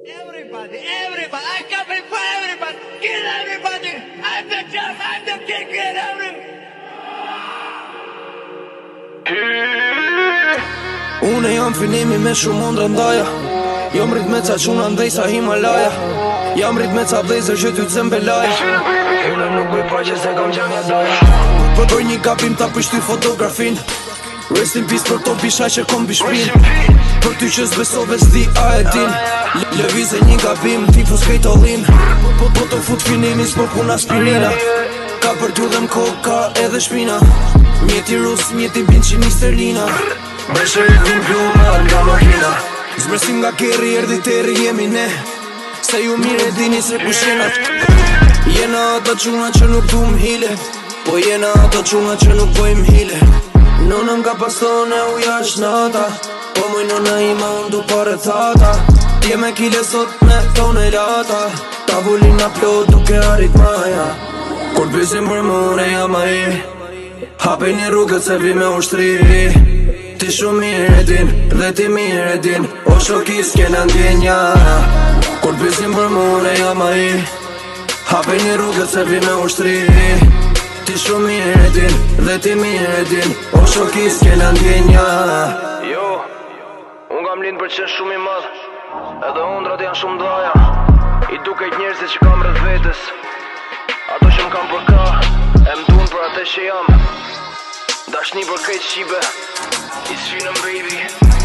Everybody, I coming for everybody. Kill everybody. I'm the champ, I'm the king, kill everybody. Une jam finimi me shumë mundra ndaja. Jam rrit me ca quna ndej sa Himalaja. Jam rrit me ca vlezër që ty t'zem belaja. Une nuk bëj paqe se kam gjanja daja. Për një gabim ta pështy fotografin. Rest in peace për to bisha që kom bishpin. Për ty që s'besove s'di a e din. Lëvize një gabim, tifus kejt allin. Po të fut finimi s'po puna spirina. Ka për t'ju dhem koka edhe shpina. Mjeti rus, mjeti binqimi sterlina. Beshe i vim pluma nga makina. Zbresim nga keri, erdi teri jemi ne. Se ju mire dini se kush jena. Jena ata quna që nuk du m'hile. Po jena ata quna që nuk bojm hile. Nonëm ka pastone u jash nata. Po moj nona ima unë du pare thata. Tje me kile sot me tone lata. Tavolina plot duke arrit maja. Kur pysim për mure jam a i. Hape një rrugët se vi me ushtri. Ti shumë mirë e din, dhe ti mirë e din. O shokis kena ndjenja. Kur pysim për mure jam a i. Hape një rrugët se vi me ushtri. Ti shumë mirë e din, dhe ti mirë e din. O shokis kena ndjenja. Jo, unë kam lind për qenë shumë i madh. Edhe undrat janë shumë dhaja. I duket njerëzit që kam rreth vetes. Ato që m'kam për ka, e m'dun për atë që jam. Dashni për krejt shqipe. It's Freedom baby.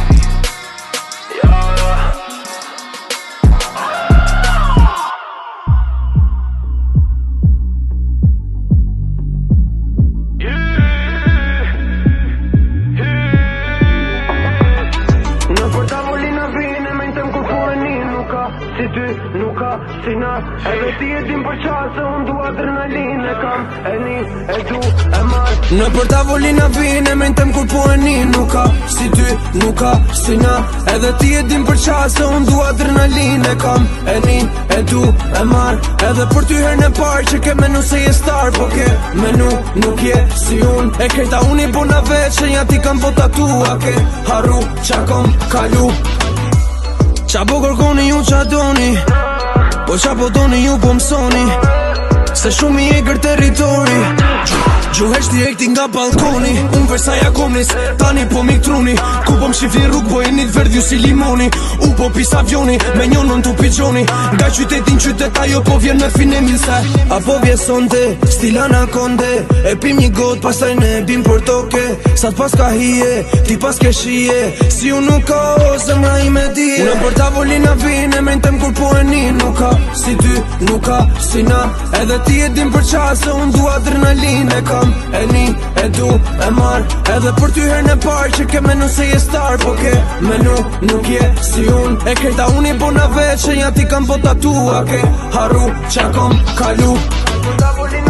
Në për tavolina vine me n'tem kur po e një nuk ka si ty, nuk ka si na. Edhe ti e din për qase unë du adrenalin e kam. E një, e du, e marr. Në për tavolina vine me n'tem kur po e një nuk ka si ty, nuk ka si na. Edhe ti e din për qase unë du adrenalin e kam. E një, e du, e marr. Edhe për ty her në par që ke menu se je star. Po ke menu nuk je si unë. E krejta unë i bona veç që ja ti kam po tatua. Ke haru qa kom kalu. Qa po kërkoni ju qa doni. Po qa po doni ju po mësoni. Se shumë i egrë territori. Gjuheshti e këti nga balkoni. Unë Versaja komnis, tani po mik truni. Ku po m'shifri rrug po e nit verdhju si limoni. U po pis avioni, me njonën t'u pigjoni. Nga qytetin qytet ajo po vjen me fine milse. Apo vje sonte, stilana konde. E pim një got, pastaj ne bim për toke. Sa t'pas ka hije, ti pas ke shije. Si u nuk ka o zemra i me dije. Unë për tavolina vine, me n'tem kur po e një nuk ka si ty, nuk ka si na. Edhe ti e din për qase, unë du adrenalin e kam. E një, e du, e marr. Edhe për ty her në par që ke menu se je star. Po ke menu nuk je si unë. E krejta unë i bona veç që ja ti kam po tatua. Ke haru qa kom kalu.